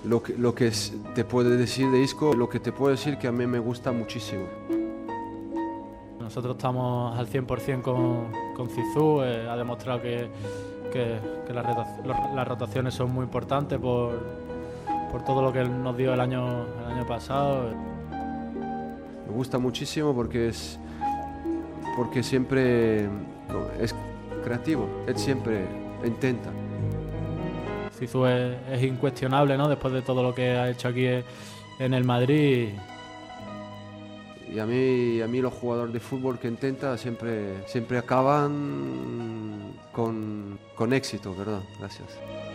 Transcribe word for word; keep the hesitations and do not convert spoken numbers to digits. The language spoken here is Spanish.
Lo que, lo que es- te puedo decir de Isco, lo que te puedo decir que a mí me gusta muchísimo. Nosotros estamos al cien por cien con, con Zizou, eh, ha demostrado que, que, que las, rota- los- las rotaciones son muy importantes por, por todo lo que él nos dio el año, el año pasado. Me gusta muchísimo porque es porque siempre es creativo, él siempre intenta. Zizou es, es incuestionable, ¿no? Después de todo lo que ha hecho aquí en el Madrid. Y a mí, a mí los jugadores de fútbol que intenta siempre, siempre acaban con, con éxito, ¿verdad? Gracias.